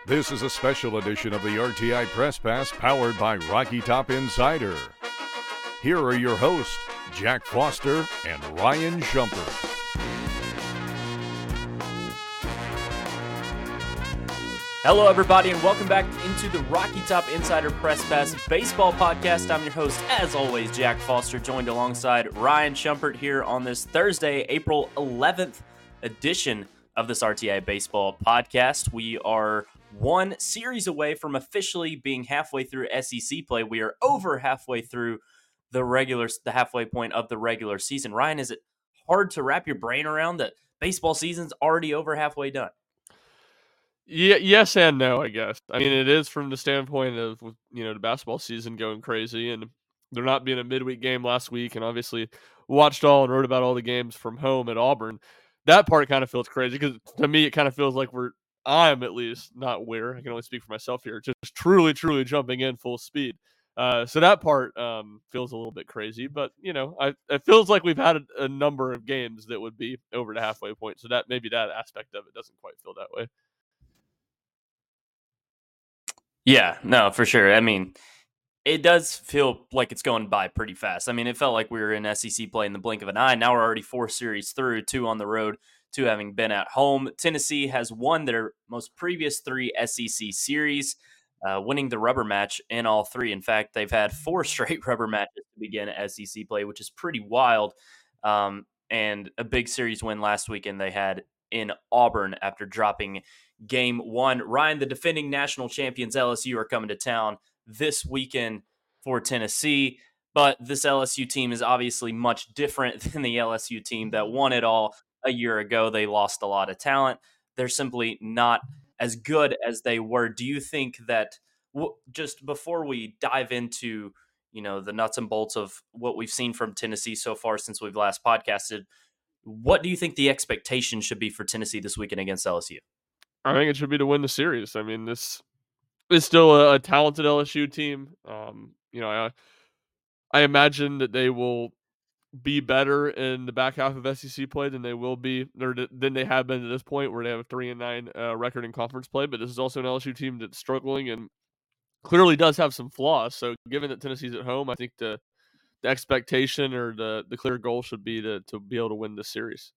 This is a special edition of the RTI Press Pass powered by Rocky Top Insider. Here are your hosts, Jack Foster and Ryan Shumpert. Hello, everybody, and welcome back into the Rocky Top Insider Press Pass Baseball Podcast. I'm your host, as always, Jack Foster, joined alongside Ryan Shumpert here on this Thursday, April 11th edition of this RTI Baseball Podcast. We are one series away from officially being halfway through SEC play. We are over halfway through the halfway point of the regular season. Ryan, is it hard to wrap your brain around that baseball season's already over halfway done? Yeah, yes and no, I guess. I mean, it is from the standpoint of, the basketball season going crazy and there not being a midweek game last week, and obviously watched all and wrote about all the games from home at Auburn. That part kind of feels crazy because to me, it kind of feels like I'm at least not I can only speak for myself here, just truly jumping in full speed. So that part feels a little bit crazy, but it feels like we've had a number of games that would be over the halfway point. So that maybe that aspect of it doesn't quite feel that way. Yeah, no, for sure. I mean, it does feel like it's going by pretty fast. I mean, it felt like we were in SEC play in the blink of an eye. Now we're already 4 series through, 2 on the road, 2 having been at home. Tennessee has won their most previous 3 SEC series, winning the rubber match in all 3. In fact, they've had 4 straight rubber matches to begin SEC play, which is pretty wild. And a big series win last weekend they had in Auburn after dropping Game 1. Ryan, the defending national champions LSU are coming to town this weekend for Tennessee, but this LSU team is obviously much different than the LSU team that won it all a year ago. They lost a lot of talent. They're simply not as good as they were. Do you think that, just before we dive into the nuts and bolts of what we've seen from Tennessee so far since we've last podcasted, what do you think the expectation should be for Tennessee this weekend against LSU? I think it should be to win the series. I mean, this is still a talented LSU team. I imagine that they will be better in the back half of SEC play than they will be or than they have been to this point, where they have a 3-9 record in conference play. But this is also an LSU team that's struggling and clearly does have some flaws. So, given that Tennessee's at home, I think the expectation or the clear goal should be to be able to win this series.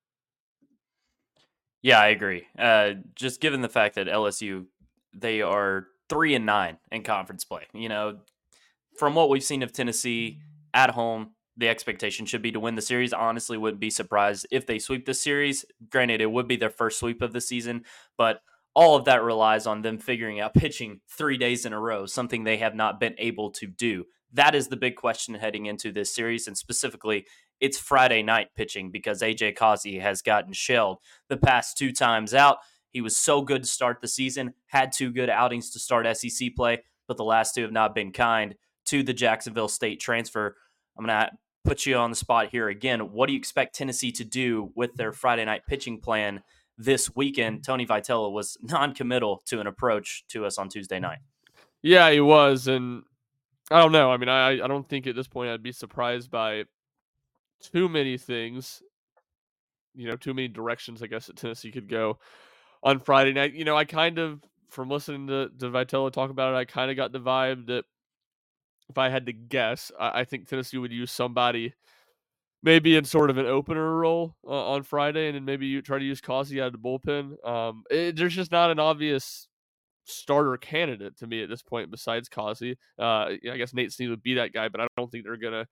Yeah, I agree. Just given the fact that LSU, they are 3-9 in conference play. From what we've seen of Tennessee at home, the expectation should be to win the series. Honestly, wouldn't be surprised if they sweep the series. Granted, it would be their first sweep of the season, but all of that relies on them figuring out pitching 3 days in a row, something they have not been able to do. That is the big question heading into this series, and specifically, it's Friday night pitching because A.J. Causey has gotten shelled the past 2 times out. He was so good to start the season, had 2 good outings to start SEC play, but the last 2 have not been kind to the Jacksonville State transfer. I'm going to put you on the spot here again. What do you expect Tennessee to do with their Friday night pitching plan this weekend? Tony Vitello was non-committal to an approach to us on Tuesday night. Yeah, he was, and I don't know. I mean, I don't think at this point I'd be surprised by too many things, too many directions, I guess, that Tennessee could go on Friday night. I kind of, from listening to Vitello talk about it, I kind of got the vibe that if I had to guess, I think Tennessee would use somebody maybe in sort of an opener role on Friday, and then maybe you try to use Causey out of the bullpen. There's just not an obvious starter candidate to me at this point besides Causey. I guess Nate Snead would be that guy, but I don't think they're gonna,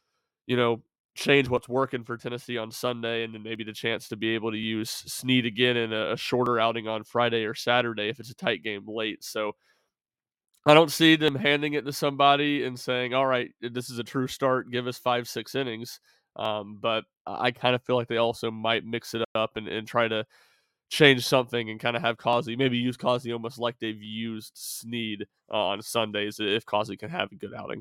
change what's working for Tennessee on Sunday, and then maybe the chance to be able to use Snead again in a shorter outing on Friday or Saturday if it's a tight game late. So I don't see them handing it to somebody and saying, all right, this is a true start, give us 5-6 innings. But I kind of feel like they also might mix it up and try to change something and kind of have Causey, maybe use Causey almost like they've used Snead on Sundays if Causey can have a good outing.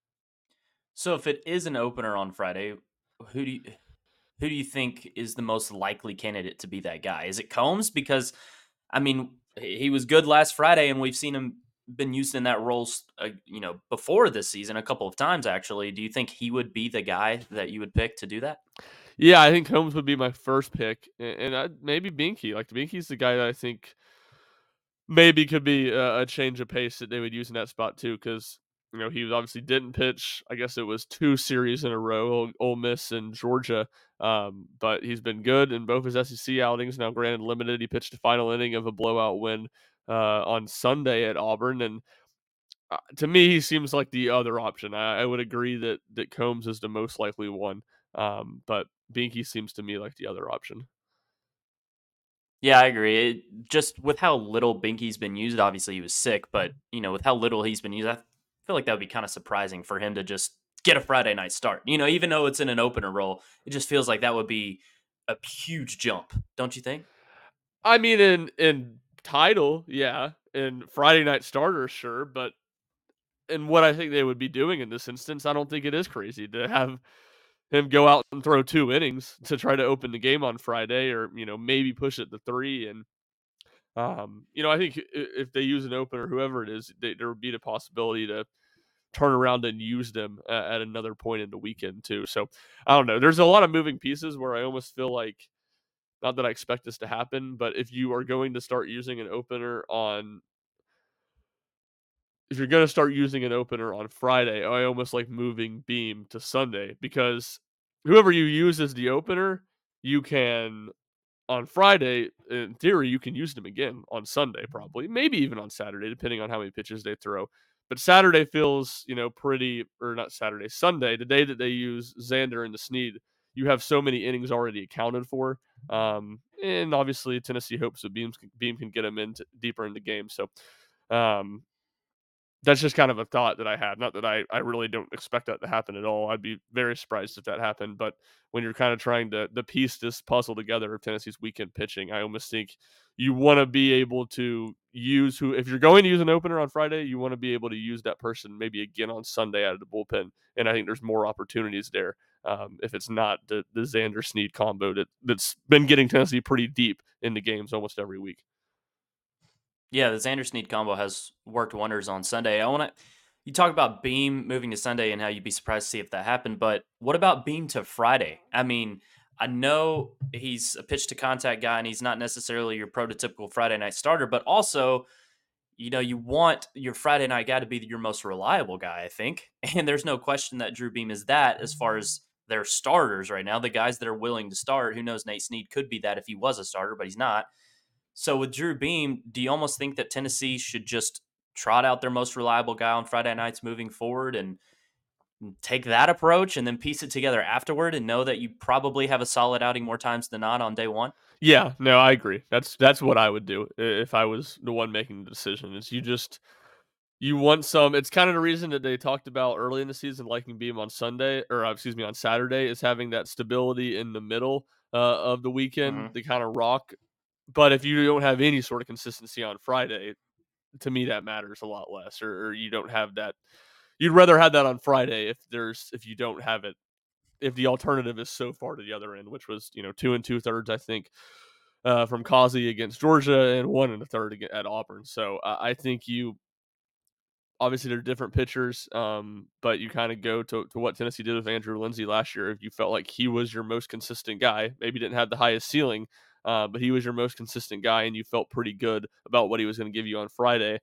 So if it is an opener on Friday, who do you think is the most likely candidate to be that guy? Is it Combs? Because, I mean, he was good last Friday, and we've seen him been used in that role, before this season a couple of times, actually. Do you think he would be the guy that you would pick to do that? Yeah, I think Combs would be my first pick, and maybe Binky. Like, Binky's the guy that I think maybe could be a change of pace that they would use in that spot too, because he was obviously didn't pitch. I guess it was 2 series in a row, Ole Miss and Georgia. But he's been good in both his SEC outings. Now, granted, limited. He pitched the final inning of a blowout win on Sunday at Auburn, and to me, he seems like the other option. I would agree that Combs is the most likely one, but Binky seems to me like the other option. Yeah, I agree. Just with how little Binky's been used, obviously he was sick, but with how little he's been used, I feel like that would be kind of surprising for him to just get a Friday night start. Even though it's in an opener role, it just feels like that would be a huge jump, don't you think? I mean, in title, yeah, in Friday night starter, sure, but in what I think they would be doing in this instance, I don't think it is crazy to have him go out and throw 2 innings to try to open the game on Friday, or maybe push it to 3. And I think if they use an opener, whoever it is, there would be the possibility to turn around and use them at another point in the weekend too. So I don't know. There's a lot of moving pieces where I almost feel like, not that I expect this to happen, but if you are going to start using an opener on if you're going to start using an opener on Friday, I almost like moving Beam to Sunday, because whoever you use as the opener, you can on Friday, in theory, you can use them again on Sunday, probably, maybe even on Saturday, depending on how many pitches they throw. But Saturday feels, pretty, or not Saturday, Sunday, the day that they use Xander and the Snead, you have so many innings already accounted for. And obviously, Tennessee hopes that Beam can get them in deeper in the game. So, um, that's just kind of a thought that I had. Not that I really don't expect that to happen at all. I'd be very surprised if that happened. But when you're kind of trying to piece this puzzle together of Tennessee's weekend pitching, I almost think you want to be able to use if you're going to use an opener on Friday, you want to be able to use that person maybe again on Sunday out of the bullpen. And I think there's more opportunities there if it's not the Xander Snead combo that's been getting Tennessee pretty deep into games almost every week. Yeah, the Xander Snead combo has worked wonders on Sunday. You talk about Beam moving to Sunday and how you'd be surprised to see if that happened, but what about Beam to Friday? I mean, I know he's a pitch to contact guy and he's not necessarily your prototypical Friday night starter, but also, you want your Friday night guy to be your most reliable guy, I think. And there's no question that Drew Beam is that as far as their starters right now, the guys that are willing to start. Who knows, Nate Snead could be that if he was a starter, but he's not. So with Drew Beam, do you almost think that Tennessee should just trot out their most reliable guy on Friday nights moving forward and take that approach and then piece it together afterward and know that you probably have a solid outing more times than not on day one? Yeah, no, I agree. That's what I would do if I was the one making the decision. Is you want some. It's kind of the reason that they talked about early in the season liking Beam on Sunday, or excuse me, on Saturday, is having that stability in the middle of the weekend, Mm-hmm. the kind of rock. But if you don't have any sort of consistency on Friday, to me that matters a lot less, or you don't have that. You'd rather have that on Friday if you don't have it, if the alternative is so far to the other end, which was 2 2/3, I think, from Causey against Georgia and 1 1/3 at Auburn. So I think you obviously they're different pitchers, but you kind of go to what Tennessee did with Andrew Lindsey last year. If you felt like he was your most consistent guy, maybe didn't have the highest ceiling, but he was your most consistent guy, and you felt pretty good about what he was going to give you on Friday.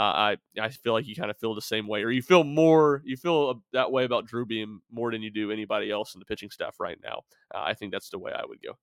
I feel like you kind of feel the same way, or you feel that way about Drew Beam more than you do anybody else in the pitching staff right now. I think that's the way I would go.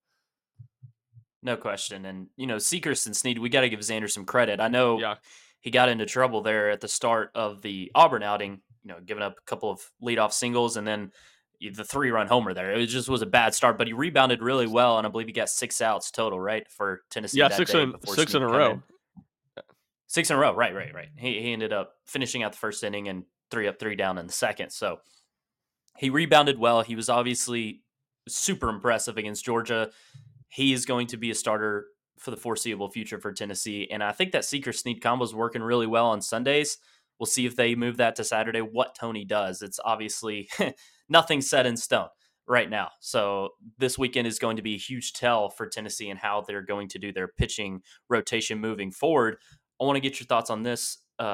No question. And, Seacrest and Snead, we got to give Xander some credit. I know Yeah, he got into trouble there at the start of the Auburn outing, giving up a couple of leadoff singles and then the 3-run homer there. It just was a bad start, but he rebounded really well, and I believe he got 6 outs total, right, for Tennessee that day before six in Snead a come row. in. 6 in a row, right. He ended up finishing out the first inning and 3 up, 3 down in the second. So he rebounded well. He was obviously super impressive against Georgia. He is going to be a starter for the foreseeable future for Tennessee. And I think that Seacrest-Snead combo is working really well on Sundays. We'll see if they move that to Saturday, what Tony does. It's obviously nothing set in stone right now. So this weekend is going to be a huge tell for Tennessee and how they're going to do their pitching rotation moving forward. I want to get your thoughts on this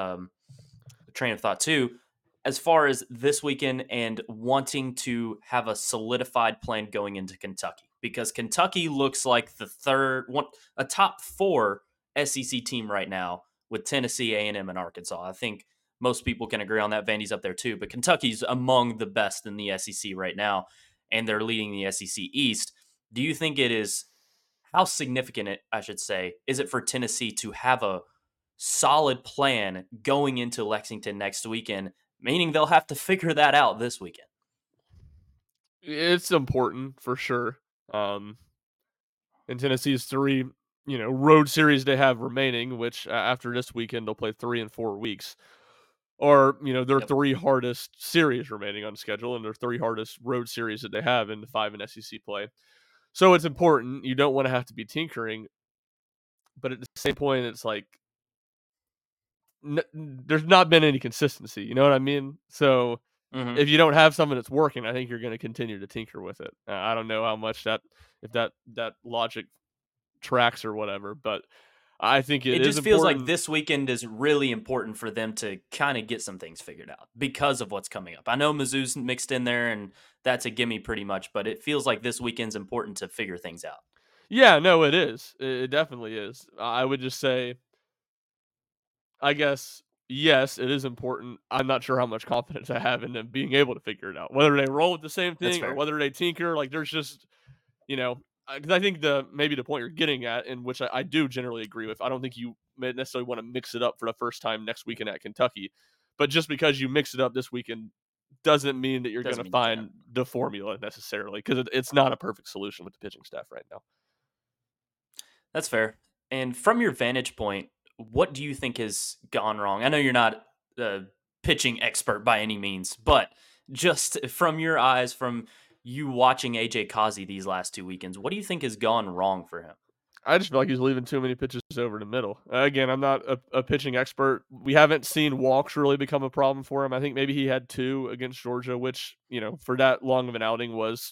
train of thought too. As far as this weekend and wanting to have a solidified plan going into Kentucky, because Kentucky looks like a top 4 SEC team right now with Tennessee, A&M, and Arkansas. I think most people can agree on that. Vandy's up there too, but Kentucky's among the best in the SEC right now, and they're leading the SEC East. Do you think it is, how significant I should say, is it for Tennessee to have a solid plan going into Lexington next weekend, meaning they'll have to figure that out this weekend? It's important for sure. In Tennessee's three, road series they have remaining, which after this weekend they'll play 3 and 4 weeks, or their Yep. three hardest series remaining on schedule, and their three hardest road series that they have in the 5 in SEC play. So it's important. You don't want to have to be tinkering, but at the same point, it's like there's not been any consistency. You know what I mean? So Hmm. if you don't have something that's working, I think you're going to continue to tinker with it. I don't know how much if that logic tracks or whatever, but I think it It is just feels like important. this weekend is really important for them to kind of get some things figured out because of what's coming up. I know Mizzou's mixed in there, and that's a gimme pretty much, but it feels like this weekend's important to figure things out. Yeah, no, it is. It definitely is. I would just say, I guess, yes, it is important. I'm not sure how much confidence I have in them being able to figure it out. Whether they roll with the same That's thing or fair. whether they tinker, like there's just, you know, because I think maybe the point you're getting at, and which I do generally agree with. I don't think you necessarily want to mix it up for the first time next weekend at Kentucky, but just because you mix it up this weekend doesn't mean that you're going Doesn't to mean you can't. find the formula necessarily, because it's not a perfect solution with the pitching staff right now. That's fair. And from your vantage point, what do you think has gone wrong? I know you're not a pitching expert by any means, but just from your eyes, from you watching AJ Kazi these last 2 weekends, what do you think has gone wrong for him? I just feel like he's leaving too many pitches over the middle. Again, I'm not a pitching expert. We haven't seen walks really become a problem for him. I think maybe he had 2 against Georgia, which, for that long of an outing was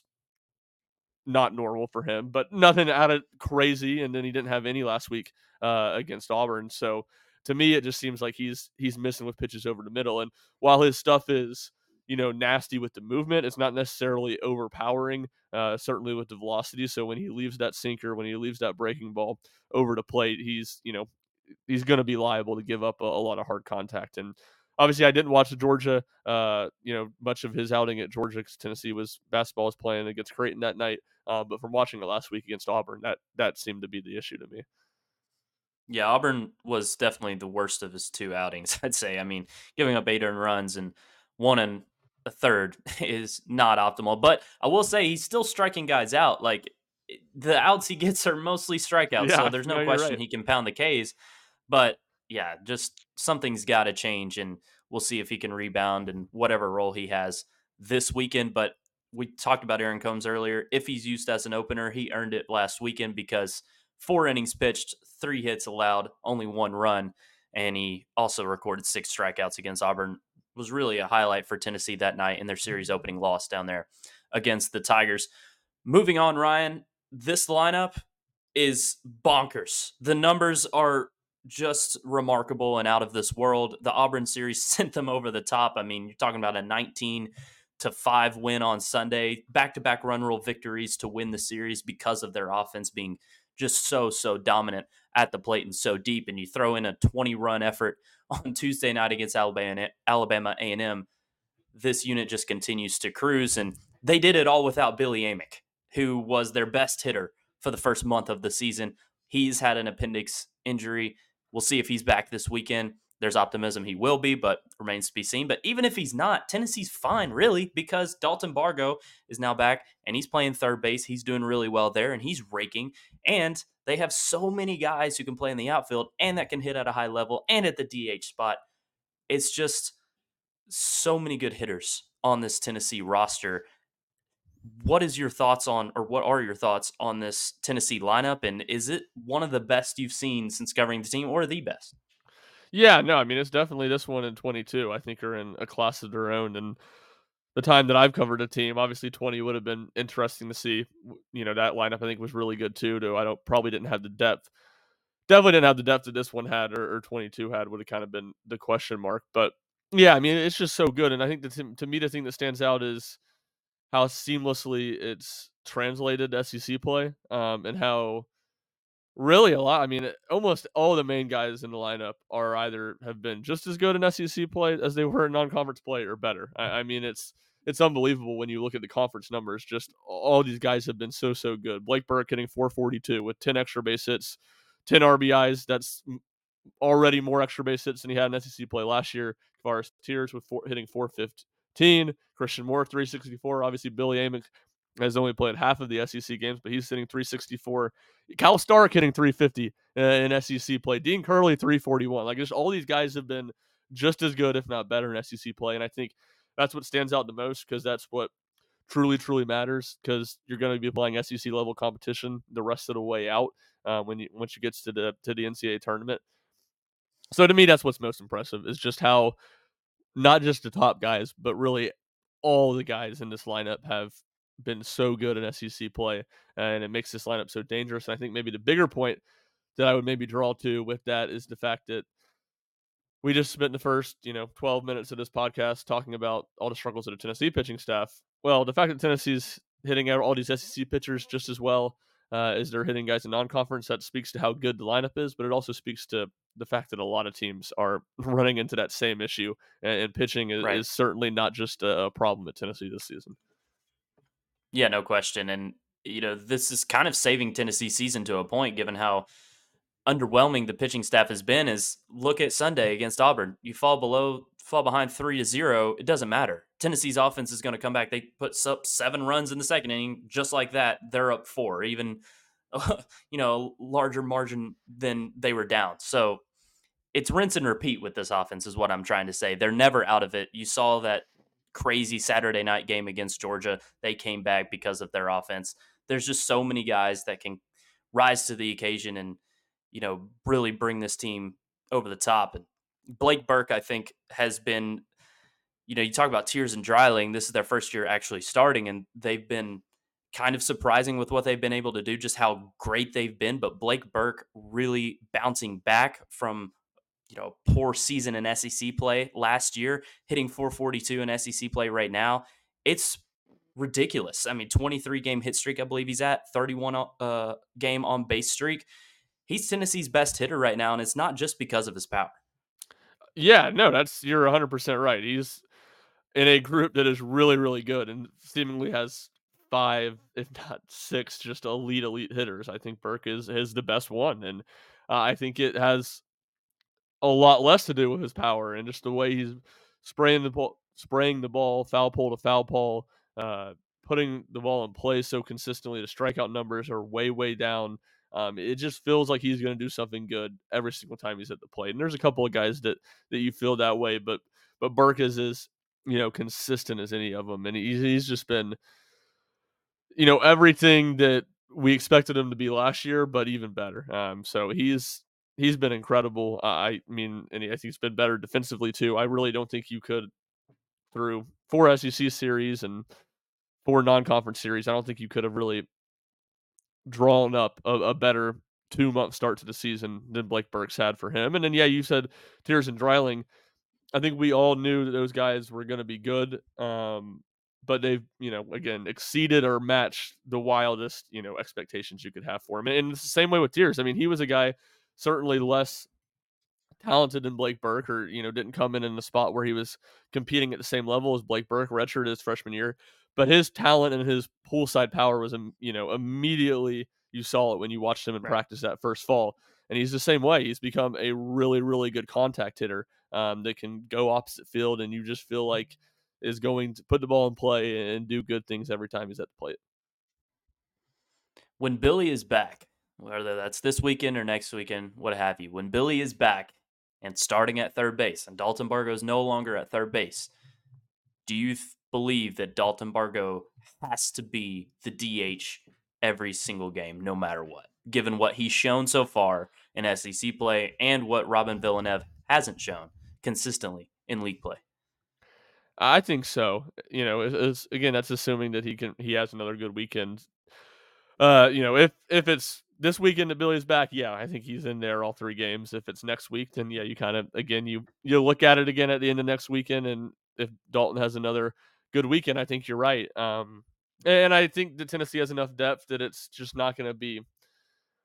not normal for him, but nothing out of crazy. And then he didn't have any last week against Auburn. So to me, it just seems like he's missing with pitches over the middle. And while his stuff is nasty with the movement, it's not necessarily overpowering. Certainly with the velocity. So when he leaves that sinker, when he leaves that breaking ball over the plate, he's going to be liable to give up a lot of hard contact. And obviously, I didn't watch the Georgia, much of his outing at Georgia because Tennessee basketball was playing against Creighton that night. But from watching it last week against Auburn, that seemed to be the issue to me. Yeah, Auburn was definitely the worst of his 2 outings, I'd say. I mean, giving up 8 earned runs and 1 1/3 is not optimal. But I will say he's still striking guys out. Like the outs he gets are mostly strikeouts, so Yeah, there's no no, you're question right. he can pound the K's. But yeah, just something's got to change, and we'll see if he can rebound and whatever role he has this weekend. But we talked about Aaron Combs earlier. If he's used as an opener, he earned it last weekend because 4 innings pitched, 3 hits allowed, only 1 run, and he also recorded 6 strikeouts against Auburn. Was really a highlight for Tennessee that night in their series opening loss down there against the Tigers. Moving on, Ryan, this lineup is bonkers. The numbers are just remarkable and out of this world. The Auburn series sent them over the top. I mean, you're talking about a 19-5 win on Sunday, back-to-back run rule victories to win the series because of their offense being just so dominant at the plate and so deep. And you throw in a 20-run effort on Tuesday night against Alabama A&M. This unit just continues to cruise, and they did it all without Billy Amick, who was their best hitter for the first month of the season. He's had an appendix injury. We'll see if he's back this weekend. There's optimism he will be, but remains to be seen. But even if he's not, Tennessee's fine, really, because Dalton Bargo is now back and he's playing third base. He's doing really well there and he's raking. And they have so many guys who can play in the outfield and that can hit at a high level and at the DH spot. It's just so many good hitters on this Tennessee roster. What is your thoughts on, or what are your thoughts on this Tennessee lineup? And is it one of the best you've seen since covering the team, or the best? Yeah, no, I mean it's definitely this one and 22. I think are in a class of their own. And the time that I've covered a team, obviously 20 would have been interesting to see. That lineup I think was really good too. Though I don't probably didn't have the depth. Definitely didn't have the depth that this one had or 22 had would have kind of been the question mark. But yeah, I mean it's just so good. And I think that to me the thing that stands out is how seamlessly it's translated to SEC play, and how Really a lot. I mean, almost all the main guys in the lineup are either have been just as good in SEC play as they were in non-conference play or better. I mean, it's unbelievable when you look at the conference numbers. Just all these guys have been so good. Blake Burke hitting 442 with 10 extra base hits, 10 RBIs. That's already more extra base hits than he had in SEC play last year. Kavaris Tears with hitting 415. Christian Moore 364. Obviously, Billy Amick has only played half of the SEC games, but he's hitting 364. Cal Stark hitting 350 in SEC play. Dean Curley 341. Like, just all these guys have been just as good, if not better, in SEC play. And I think that's what stands out the most because that's what truly matters because you're going to be playing SEC level competition the rest of the way out once you get to the NCAA tournament. So to me, that's what's most impressive is just how not just the top guys, but really all the guys in this lineup have been so good in SEC play, and it makes this lineup so dangerous. And I think maybe the bigger point that I would maybe draw to with that is the fact that we just spent the first, 12 minutes of this podcast talking about all the struggles of the Tennessee pitching staff. Well, the fact that Tennessee's hitting out all these SEC pitchers just as well as they're hitting guys in non-conference, that speaks to how good the lineup is, but it also speaks to the fact that a lot of teams are running into that same issue, and pitching is certainly not just a problem at Tennessee this season. Yeah, no question. And, this is kind of saving Tennessee's season to a point, given how underwhelming the pitching staff has been. Is look at Sunday against Auburn. You fall behind 3-0. It doesn't matter. Tennessee's offense is going to come back. They put up 7 runs in the second inning. Just like that, they're up 4, even, a larger margin than they were down. So it's rinse and repeat with this offense is what I'm trying to say. They're never out of it. You saw that crazy Saturday night game against Georgia. They came back because of their offense. There's just so many guys that can rise to the occasion and, really bring this team over the top. And Blake Burke, I think, has been, you talk about Tears and Dreiling. This is their first year actually starting, and they've been kind of surprising with what they've been able to do, just how great they've been. But Blake Burke really bouncing back from, poor season in SEC play last year, hitting 442 in SEC play right now. It's ridiculous. I mean, 23 game hit streak, I believe he's at 31 game on base streak. He's Tennessee's best hitter right now, and it's not just because of his power. Yeah, no, you're 100% right. He's in a group that is really good and seemingly has 5, if not 6, just elite hitters. I think Burke is the best one, and I think it has a lot less to do with his power and just the way he's spraying the ball, foul pole to foul pole, putting the ball in play so consistently. The strikeout numbers are way down. It just feels like he's going to do something good every single time he's at the plate. And there's a couple of guys that you feel that way, but Burke is as consistent as any of them, and he's just been everything that we expected him to be last year, but even better. So he's been incredible. I mean, and I think he's been better defensively too. I really don't think you could, through 4 SEC series and 4 non-conference series, I don't think you could have really drawn up a better 2-month start to the season than Blake Burke's had for him. And then, yeah, you said Tears and Dreiling. I think we all knew that those guys were going to be good. But they've, again, exceeded or matched the wildest, expectations you could have for him. And it's the same way with Tears. I mean, he was a guy certainly less talented than Blake Burke, or, didn't come in the spot where he was competing at the same level as Blake Burke, redshirted his freshman year. But his talent and his poolside power was, immediately you saw it when you watched him in practice that first fall. And he's the same way. He's become a really good contact hitter that can go opposite field, and you just feel like is going to put the ball in play and do good things every time he's at the plate. When Billy is back, whether that's this weekend or next weekend, what have you, when Billy is back and starting at third base and Dalton Bargo is no longer at third base, do you believe that Dalton Bargo has to be the DH every single game, no matter what, given what he's shown so far in SEC play and what Robin Villeneuve hasn't shown consistently in league play? I think so. Again, that's assuming that he has another good weekend. If it's this weekend that Billy's back, yeah, I think he's in there all 3 games. If it's next week, then yeah, you kind of, again, you look at it again at the end of next weekend, and if Dalton has another good weekend, I think you're right. And I think that Tennessee has enough depth that it's just not going to be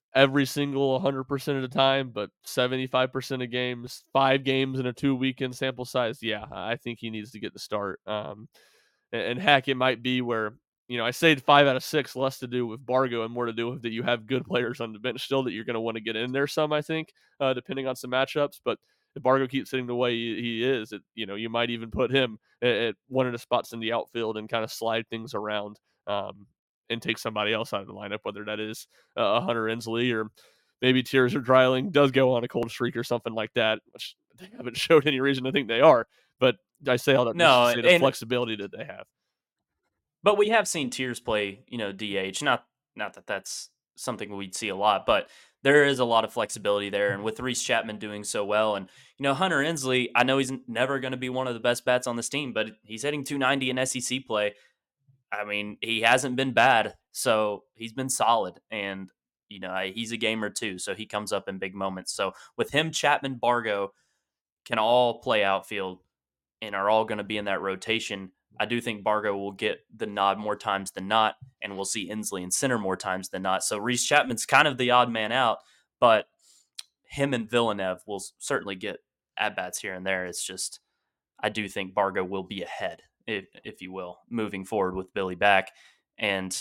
every single 100% of the time, but 75% of games, 5 games in a 2-weekend sample size, yeah, I think he needs to get the start. And heck, it might be where, I say 5 out of 6, less to do with Bargo and more to do with that you have good players on the bench still that you're going to want to get in there some, I think, depending on some matchups. But if Bargo keeps hitting the way he is, you might even put him at one of the spots in the outfield and kind of slide things around, and take somebody else out of the lineup, whether that is Hunter Inslee or maybe Tears or Dreiling does go on a cold streak or something like that, which they haven't showed any reason to think they are. But I say all that just to No, say the flexibility that they have. but we have seen Tiers play, DH. Not that that's something we'd see a lot, but there is a lot of flexibility there. And with Reese Chapman doing so well, and Hunter Inslee, I know he's never going to be one of the best bats on this team, but he's hitting 290 in SEC play. I mean, he hasn't been bad, so he's been solid, and he's a gamer too, so he comes up in big moments. So with him, Chapman, Bargo can all play outfield and are all going to be in that rotation. I do think Bargo will get the nod more times than not, and we'll see Inslee in center more times than not. So Reese Chapman's kind of the odd man out, but him and Villeneuve will certainly get at bats here and there. It's just I do think Bargo will be ahead, if you will, moving forward with Billy back. And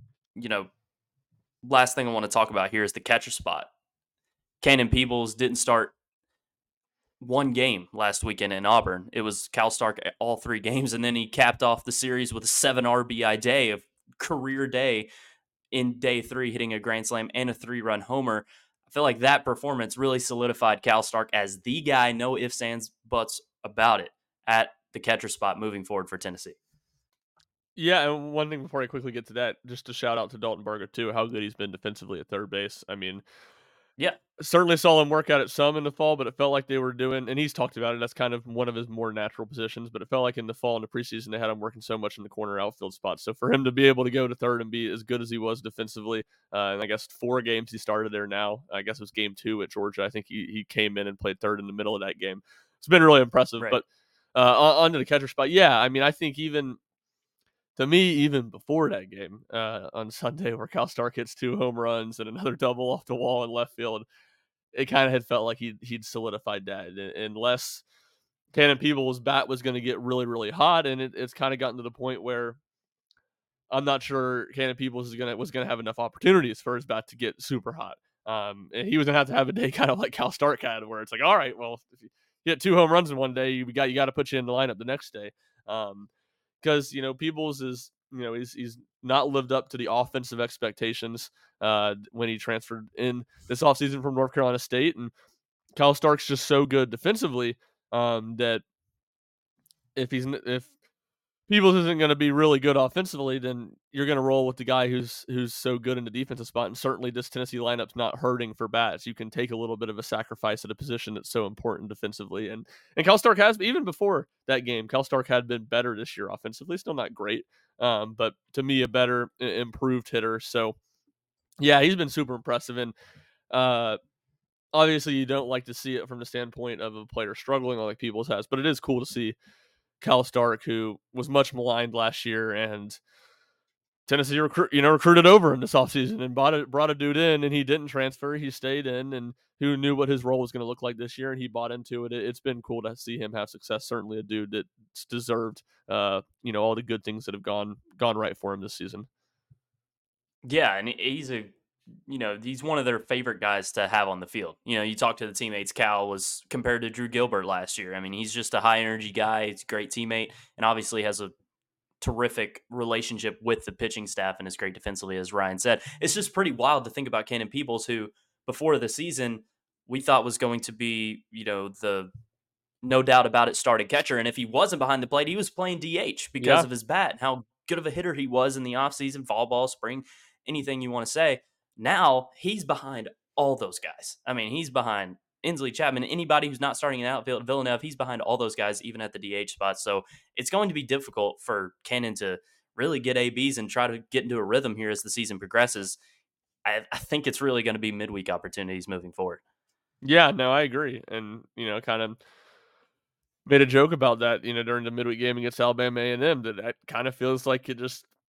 last thing I want to talk about here is the catcher spot. Cannon Peebles didn't start one game last weekend in Auburn. It was Cal Stark all 3 games, and then he capped off the series with a 7 RBI day, of career day in day 3, hitting a grand slam and a 3-run homer. I feel like that performance really solidified Cal Stark as the guy, no ifs, ands, buts about it, at the catcher spot moving forward for Tennessee. Yeah, and one thing before I quickly get to that, just to shout out to Dalton Bargo too, how good he's been defensively at third base. I mean, Yeah, certainly saw him work out at some in the fall, but it felt like they were doing, and he's talked about it, that's kind of one of his more natural positions, but it felt like in the fall and the preseason, they had him working so much in the corner outfield spots. So for him to be able to go to third and be as good as he was defensively, and I guess 4 games he started there now, I guess it was game 2 at Georgia. I think he came in and played third in the middle of that game. It's been really impressive. right. But on to the catcher spot, yeah, I mean, I think even to me, even before that game on Sunday, where Cal Stark hits 2 home runs and another double off the wall in left field, it kind of had felt like he'd solidified that, unless Cannon Peebles' bat was going to get really, really hot, and it's kind of gotten to the point where I'm not sure Cannon Peebles was gonna have enough opportunities for his bat to get super hot. And he was gonna have to have a day kind of like Cal Stark had, where it's like, all right, well, if you get 2 home runs in one day, you got to put you in the lineup the next day. Because Peebles is he's not lived up to the offensive expectations when he transferred in this offseason from North Carolina State, and Cal Stark's just so good defensively that if Peebles isn't going to be really good offensively, then you're going to roll with the guy who's so good in the defensive spot. And certainly, this Tennessee lineup's not hurting for bats. You can take a little bit of a sacrifice at a position that's so important defensively. And Cal Stark has, even before that game, Cal Stark had been better this year offensively. Still not great, but to me, a better, improved hitter. So, yeah, he's been super impressive. And obviously, you don't like to see it from the standpoint of a player struggling like Peebles has, but it is cool to see Cal Stark, who was much maligned last year, and Tennessee recruited over him this offseason and brought a dude in, and he didn't transfer. He stayed in, and who knew what his role was going to look like this year, and he bought into it. It's been cool to see him have success. Certainly a dude that's deserved, all the good things that have gone right for him this season. Yeah, and he's one of their favorite guys to have on the field. You talk to the teammates. Cal was compared to Drew Gilbert last year. I mean, he's just a high energy guy. He's a great teammate, and obviously has a terrific relationship with the pitching staff and is great defensively, as Ryan said. It's just pretty wild to think about Cannon Peebles, who before the season we thought was going to be, the no doubt about it starting catcher. And if he wasn't behind the plate, he was playing DH because of his bat and how good of a hitter he was in the offseason, fall ball, spring, anything you want to say. Now he's behind all those guys. I mean, he's behind Inslee, Chapman, anybody who's not starting in outfield, Villeneuve, he's behind all those guys, even at the DH spot. So it's going to be difficult for Cannon to really get ABs and try to get into a rhythm here as the season progresses. I think it's really going to be midweek opportunities moving forward. Yeah, no, I agree. And, kind of made a joke about that, during the midweek game against Alabama A&M, that kind of feels like it just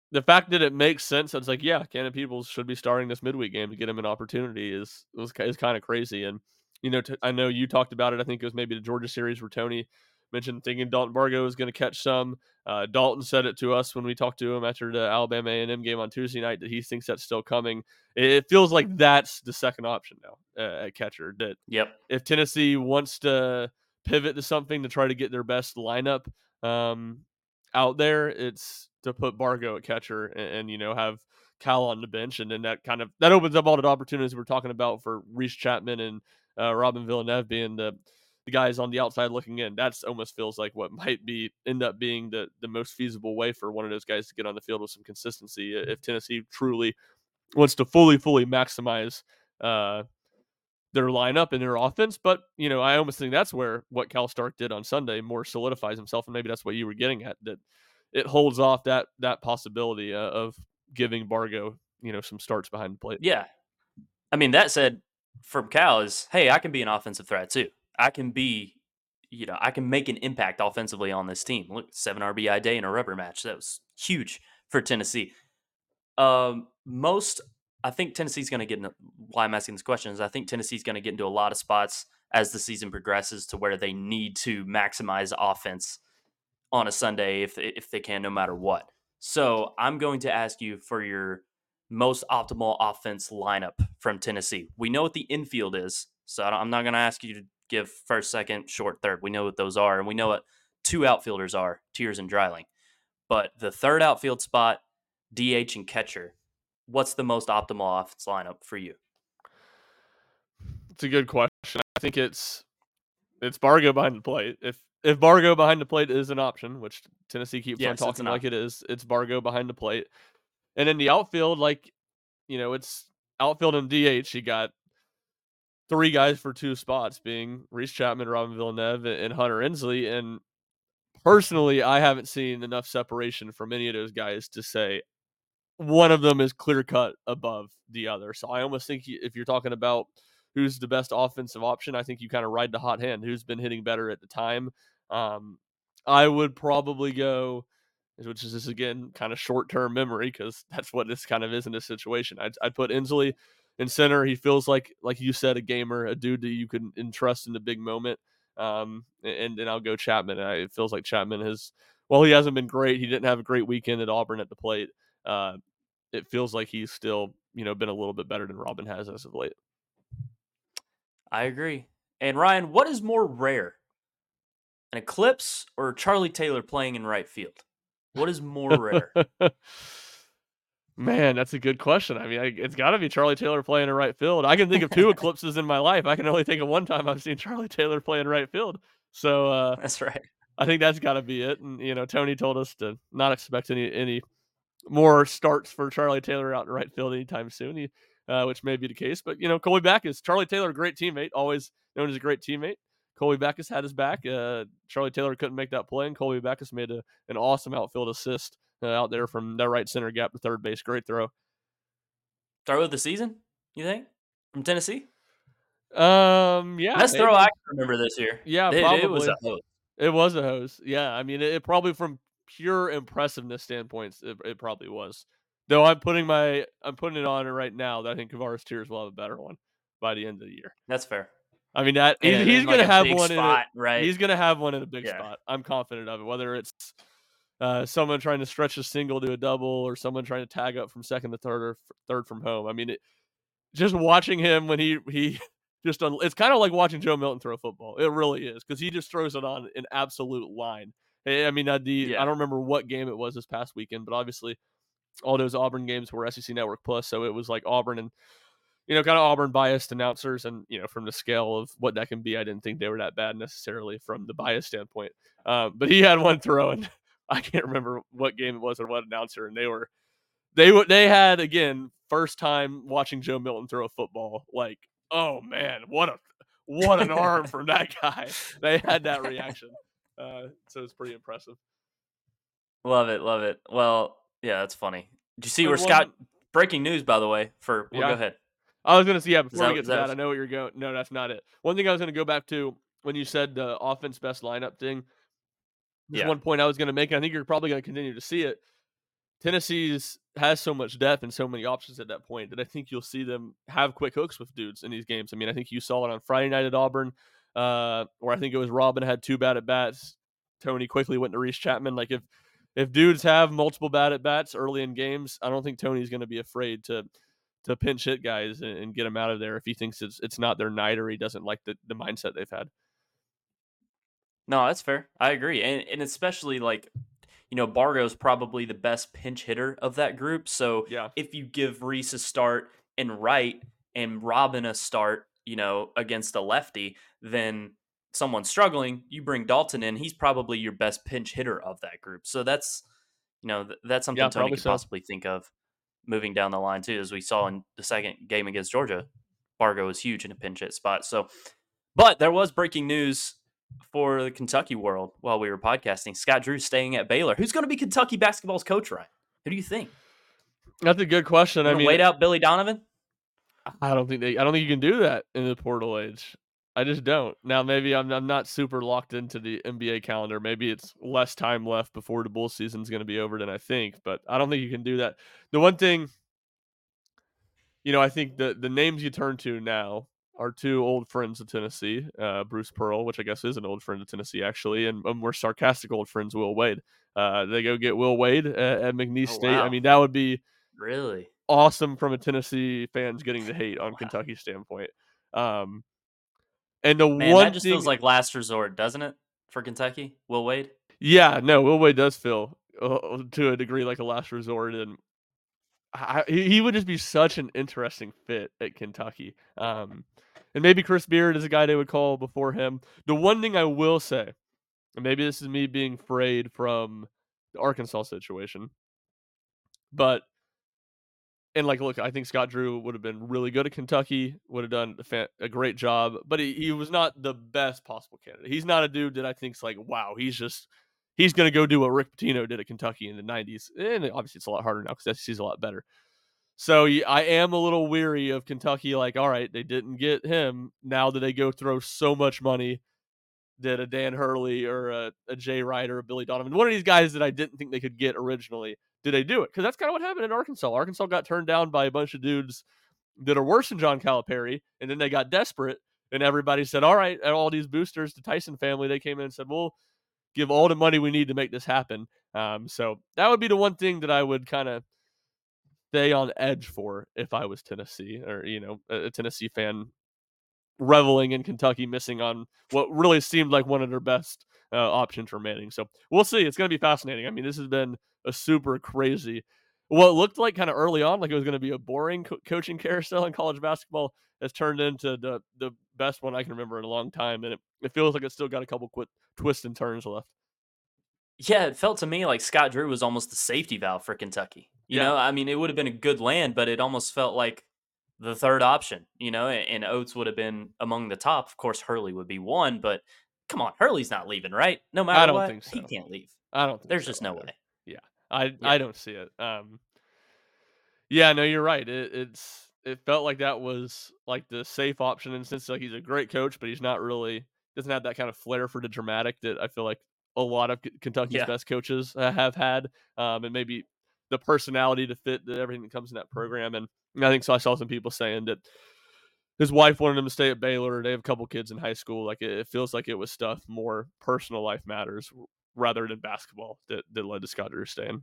the fact that it makes sense, it's like, yeah, Cannon Peoples should be starting this midweek game to get him an opportunity is kind of crazy. And I know you talked about it. I think it was maybe the Georgia series where Tony mentioned thinking Dalton Bargo was going to catch some. Dalton said it to us when we talked to him after the Alabama A&M game on Tuesday night that he thinks that's still coming. It feels like that's the second option now at catcher. That Yep. if Tennessee wants to pivot to something to try to get their best lineup out there, it's to put Bargo at catcher and have Cal on the bench, and then that opens up all the opportunities we're talking about for Reese Chapman and Robin Villeneuve being the guys on the outside looking in. That's almost feels like what might end up being the most feasible way for one of those guys to get on the field with some consistency if Tennessee truly wants to fully maximize their lineup and their offense. But I almost think that's where what Cal Stark did on Sunday more solidifies himself, and maybe that's what you were getting at, that it holds off that possibility of giving Bargo some starts behind the plate. Yeah. I mean, that said, from Cal is, hey, I can be an offensive threat too. I can be, I can make an impact offensively on this team. Look, 7 RBI day in a rubber match. That was huge for Tennessee. I think Tennessee's going to get into, why I'm asking this question is I think Tennessee's going to get into a lot of spots as the season progresses to where they need to maximize offense on a Sunday if they can, no matter what. So I'm going to ask you for your most optimal offense lineup from Tennessee. We know what the infield is, so I'm not going to ask you to give first, second, short, third. We know what those are, and we know what 2 outfielders are, Tears and Dreiling. But the third outfield spot, DH and catcher, what's the most optimal offense lineup for you? It's a good question. I think it's Bargo behind the plate. If Bargo behind the plate is an option, which Tennessee keeps on talking like it is, it's Bargo behind the plate. And in the outfield, it's outfield and DH. You got 3 guys for 2 spots, being Reese Chapman, Robin Villeneuve, and Hunter Inslee. And personally, I haven't seen enough separation from any of those guys to say one of them is clear cut above the other. So I almost think if you're talking about who's the best offensive option, I think you kind of ride the hot hand. Who's been hitting better at the time? I would probably go, which is just again kind of short-term memory because that's what this kind of is in this situation. I'd put Inslee in center. He feels like you said, a gamer, a dude that you can entrust in the big moment. And then I'll go Chapman. It feels like Chapman he hasn't been great. He didn't have a great weekend at Auburn at the plate. It feels like he's still, been a little bit better than Robin has as of late. I agree. And Ryan, what is more rare, an eclipse or Charlie Taylor playing in right field? What is more rare? Man, that's a good question. I mean, it's got to be Charlie Taylor playing in right field. I can think of 2 eclipses in my life. I can only think of one time I've seen Charlie Taylor play in right field. So that's right. I think that's got to be it. And Tony told us to not expect any more starts for Charlie Taylor out in right field anytime soon, which may be the case. But, Colby Backus, Charlie Taylor, a great teammate, always known as a great teammate. Colby Backus had his back. Charlie Taylor couldn't make that play, and Colby Backus made an awesome outfield assist out there from that right center gap to third base. Great throw. Throw of the season, you think, from Tennessee? Yeah. Best throw I can remember this year. Yeah, probably. It was a hose. It was a hose. Yeah, I mean, it probably from pure impressiveness standpoints, it probably was. Though I'm putting it on right now that I think Kavares Tears will have a better one by the end of the year. That's fair. I mean, he's going to have one spot, right? He's going to have one in a big spot. I'm confident of it. Whether it's someone trying to stretch a single to a double, or someone trying to tag up from second to third, or third from home. I mean, just watching him when he just it's kind of like watching Joe Milton throw a football. It really is, because he just throws it on an absolute line. I mean, I don't remember what game it was this past weekend, but obviously all those Auburn games were SEC Network Plus, so it was like Auburn and kind of Auburn biased announcers, and from the scale of what that can be, I didn't think they were that bad necessarily from the bias standpoint. But he had one throw, and I can't remember what game it was or what announcer, and they had, again, first time watching Joe Milton throw a football, like, oh man, what an arm from that guy. They had that reaction. So it's pretty impressive. Love it. Well, yeah, that's funny. Did you see where Scott? Breaking news, by the way. Go ahead. I was going to say, before we get to that, I know what you're going. No, that's not it. One thing I was going to go back to when you said the offense best lineup thing. There's one point I was going to make, and I think you're probably going to continue to see it. Tennessee's has so much depth and so many options at that point that I think you'll see them have quick hooks with dudes in these games. I mean, I think you saw it on Friday night at Auburn, where I think it was Robin had 2 bad at bats. Tony quickly went to Reese Chapman. Like if dudes have multiple bad at bats early in games, I don't think Tony's going to be afraid to pinch hit guys and get them out of there if he thinks it's not their night or he doesn't like the mindset they've had. No, that's fair. I agree. And especially like, Bargo's probably the best pinch hitter of that group. So Yeah. if you give Reese a start and Wright and Robin a start, against a lefty, then someone struggling, you bring Dalton in. He's probably your best pinch hitter of that group. So that's, that's something Yeah, Tony probably could so. possibly think of moving down the line too, as we saw in the second game against Georgia. Bargo was huge in a pinch hit spot. So, but there was breaking news for the Kentucky world while we were podcasting. Scott Drew staying at Baylor. Who's going to be Kentucky basketball's coach, Ryan? Who do you think? That's a good question. I mean, wait out Billy Donovan? I don't think you can do that in the portal age. I just don't. Now maybe I'm not super locked into the NBA calendar. Maybe it's less time left before the bowl season's going to be over than I think, but I don't think you can do that. The one thing, I think the names you turn to now are 2 old friends of Tennessee, Bruce Pearl, which I guess is an old friend of Tennessee actually, and more sarcastic old friends, Will Wade. They go get Will Wade at McNeese State. Wow. I mean, that would be really awesome from a Tennessee fans getting the hate on Kentucky's standpoint. And that just feels like last resort, doesn't it, for Kentucky? Will Wade? Yeah, no, Will Wade does feel to a degree like a last resort, and he would just be such an interesting fit at Kentucky. And maybe Chris Beard is a guy they would call before him. The one thing I will say, and maybe this is me being frayed from the Arkansas situation, but look, I think Scott Drew would have been really good at Kentucky, would have done a great job, but he was not the best possible candidate. He's not a dude that I think's like, wow, he's going to go do what Rick Pitino did at Kentucky in the 90s. And obviously it's a lot harder now because SEC's a lot better. So I am a little weary of Kentucky. Like, all right, they didn't get him. Now that they go throw so much money that a Dan Hurley or a Jay Wright or a Billy Donovan, one of these guys that I didn't think they could get originally, did they do it? Because that's kind of what happened in Arkansas. Arkansas got turned down by a bunch of dudes that are worse than John Calipari, and then they got desperate, and everybody said, all right, and all these boosters, the Tyson family, they came in and said, we'll give all the money we need to make this happen. So that would be the one thing that I would kind of stay on edge for if I was Tennessee or, a Tennessee fan reveling in Kentucky, missing on what really seemed like one of their best options remaining. So we'll see. It's going to be fascinating. I mean, this has been a super crazy, what looked like kind of early on, like it was going to be a boring coaching carousel in college basketball, has turned into the best one I can remember in a long time. And it feels like it's still got a couple quick twists and turns left. Yeah, it felt to me like Scott Drew was almost the safety valve for Kentucky. You know, I mean, it would have been a good land, but it almost felt like the third option, and Oates would have been among the top. Of course, Hurley would be one, but come on, Hurley's not leaving, right? No matter I don't what, think so. He can't leave. I don't think There's so just no either. way. Yeah. I don't see it. Yeah, no, you're right. It felt like that was like the safe option in the sense like he's a great coach, but he's not really doesn't have that kind of flair for the dramatic that I feel like a lot of Kentucky's best coaches have had, and maybe the personality to fit everything that comes in that program. And I think so. I saw some people saying that his wife wanted him to stay at Baylor. They have a couple kids in high school. Like it feels like it was stuff more personal life matters rather than basketball that led to Scott Drew staying.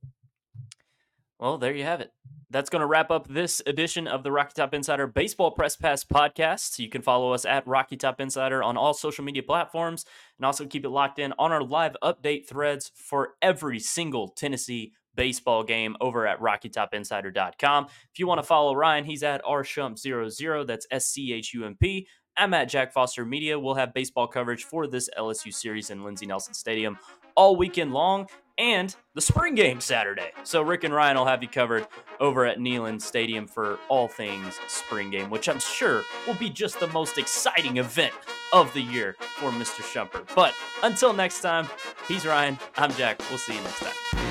Well, there you have it. That's going to wrap up this edition of the Rocky Top Insider Baseball Press Pass podcast. You can follow us at Rocky Top Insider on all social media platforms and also keep it locked in on our live update threads for every single Tennessee baseball game over at RockyTopInsider.com. If you want to follow Ryan, he's at rshump00. That's SCHUMP. I'm at Jack Foster Media. We'll have baseball coverage for this LSU series in Lindsey Nelson Stadium all weekend long and the spring game Saturday. So Rick and Ryan will have you covered over at Neyland Stadium for all things spring game, which I'm sure will be just the most exciting event of the year for Mr. Shumpert. But until next time, he's Ryan. I'm Jack. We'll see you next time.